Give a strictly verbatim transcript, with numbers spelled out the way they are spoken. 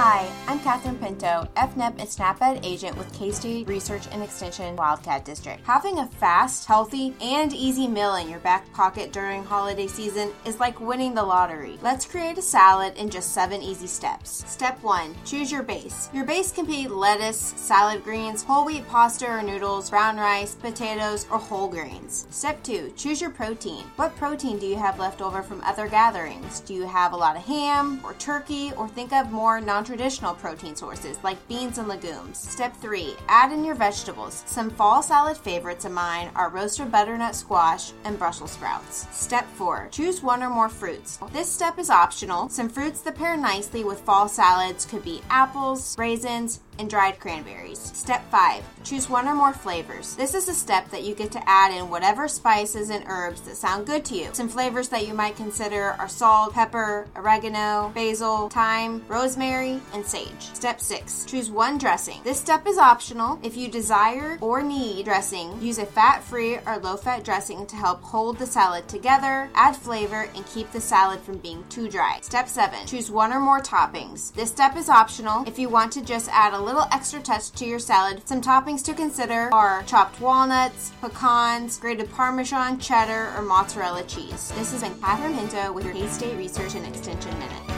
Hi, I'm Catherine Pinto, F N E P and SNAP-Ed agent with K-State Research and Extension Wildcat District. Having a fast, healthy, and easy meal in your back pocket during holiday season is like winning the lottery. Let's create a salad in just seven easy steps. Step one, choose your base. Your base can be lettuce, salad greens, whole wheat pasta or noodles, brown rice, potatoes, or whole grains. Step two, choose your protein. What protein do you have left over from other gatherings? Do you have a lot of ham or turkey, or think of more non-traditional protein sources like beans and legumes? Step three, add in your vegetables. Some fall salad favorites of mine are roasted butternut squash and Brussels sprouts. Step four, choose one or more fruits. This step is optional. Some fruits that pair nicely with fall salads could be apples, raisins, and dried cranberries. Step five, choose one or more flavors. This is a step that you get to add in whatever spices and herbs that sound good to you. Some flavors that you might consider are salt, pepper, oregano, basil, thyme, rosemary, and sage. Step six, choose one dressing. This step is optional. If you desire or need dressing, use a fat-free or low-fat dressing to help hold the salad together, add flavor, and keep the salad from being too dry. Step seven, choose one or more toppings. This step is optional. If you want to just add a little extra touch to your salad, some toppings to consider are chopped walnuts, pecans, grated Parmesan, cheddar, or mozzarella cheese. This has been Catherine Pinto with your K-State Research and Extension Minute.